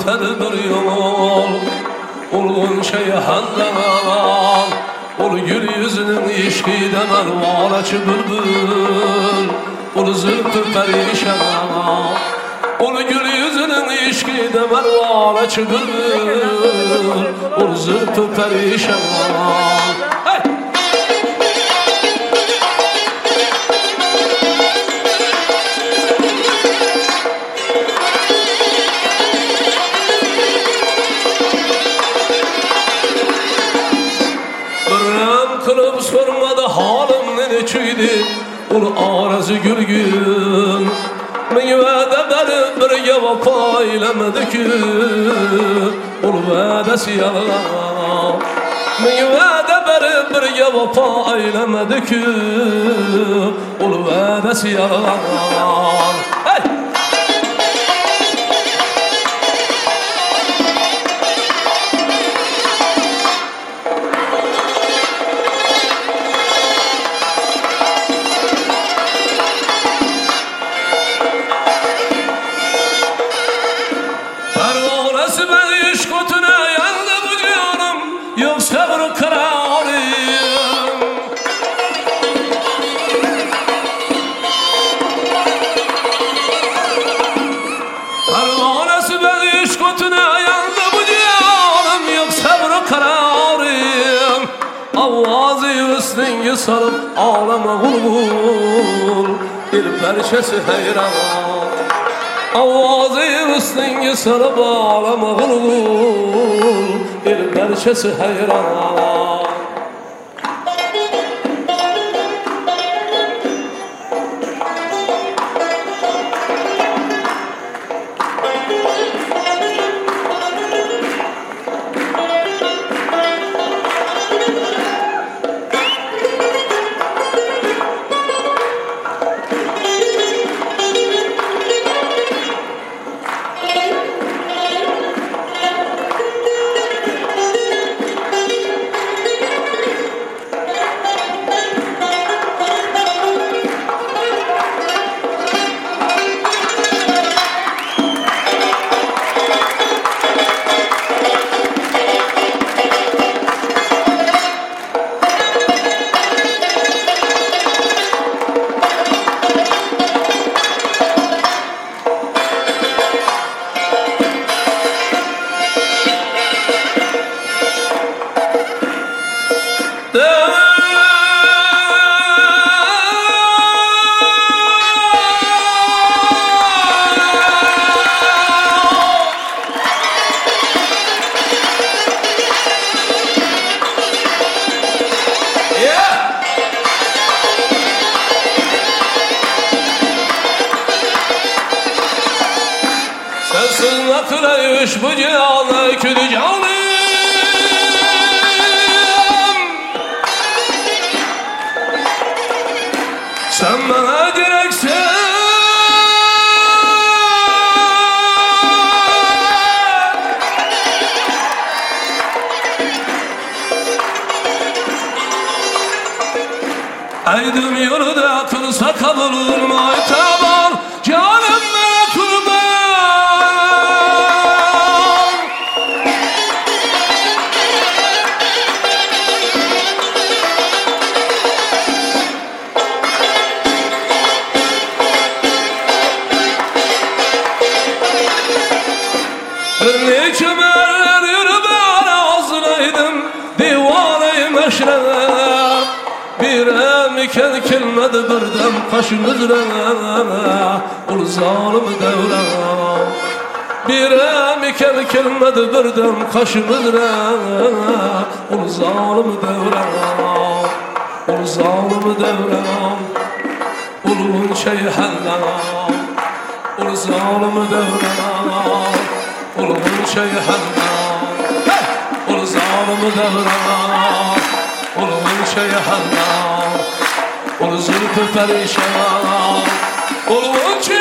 öter bir yol. Ulgun şeyhandan ul gül yüzünün işkide mervalaçı bülbül. Ul zülfü perişan ul gül yüzünün işkide mervalaçı bülbül. Ul zülfü perişan. Hey! Kılıp sormadı halim ne çüydü ul arası gülgün. Meyvede beri bir yavafa eylemedi ki ul vedesi yalan. Meyvede beri bir yavafa eylemedi ki ul vedesi yalan. Hey! Ben iş kutuna yandı bu canım, yok sabır kararım. Pervanesi ben iş kutuna yandı bu canım, yok sabır kararım. Avazı üstünü sarıp ağlama bulbul, bir perçesi heyran. Avazı üstünü sarıp ağlama gulgul, bir perçesi heyran. Sensiz nakleyiş bu cihanı külü canım. Sen bana direksin. Aydım yolda kılsa kabul maytaban canım bana kurban. Bir kemerler yürü ben ağzınaydım divaneyim eşrem. Bir emiken kilmedi birden kaşımızla ul zalim devran. Bir emiken kilmedi birden kaşımızla ul zalim devran. Ul zalim devran. Ulun şeyhanna ul zalim devran. Ulun şeyhanna ul zalim devran. Ulun şeyhanna ul zülfü perişan. Ulun